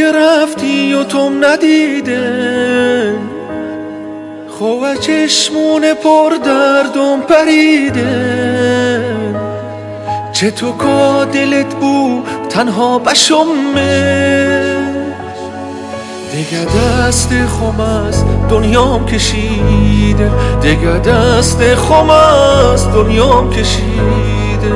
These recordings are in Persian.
که رفتی و توم ندیده، خو از چشمون پر دردم پریده. چه تو که دلت بو تنها بشمه، دیگه دست خم از دنیام کشیده، دیگه دست خم از دنیام کشیده.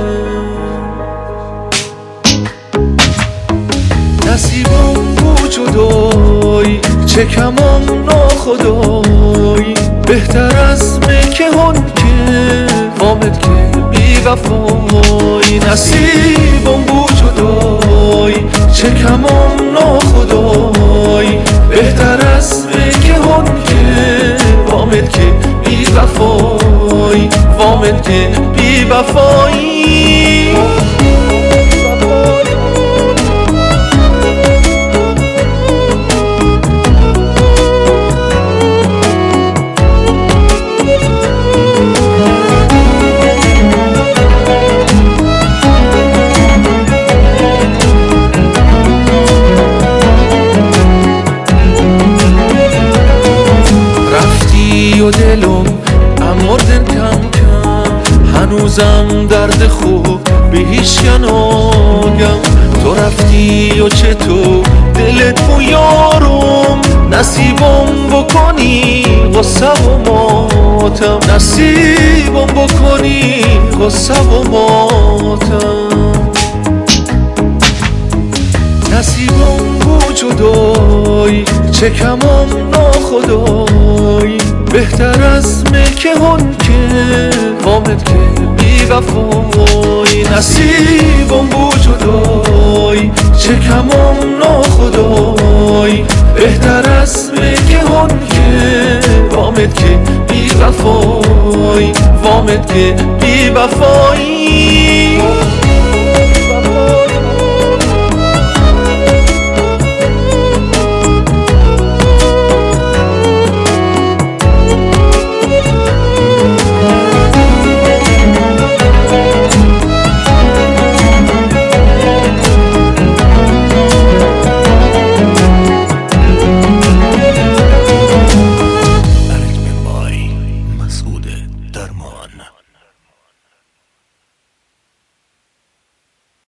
نصیبم بو جدایی، چه کمم ناخدایی، بهتر از مکه هن که وامد که بی وفایی. نصیبم بو جدایی، چه کمم ناخدایی، بهتر از مکه هن که وامد که بی وفایی، وامد که بی وفایی. و دلم امردن کم کم، هنوزم درد خوب به هیچ نگم. تو رفتی و چطور دلت بو یارم، نصیبم بکنی غصه و ماتم، نصیبم بکنی غصه و ماتم. نصیبم بو جدایی، چه کمم ناخدایی، بهتر از مکه هن که وامد که بی وفایی. نصیبم بو جدایی، چه کمم ناخدایی، بهتر از مکه هن که وامد که بی وفایی، وامد که بی وفایی.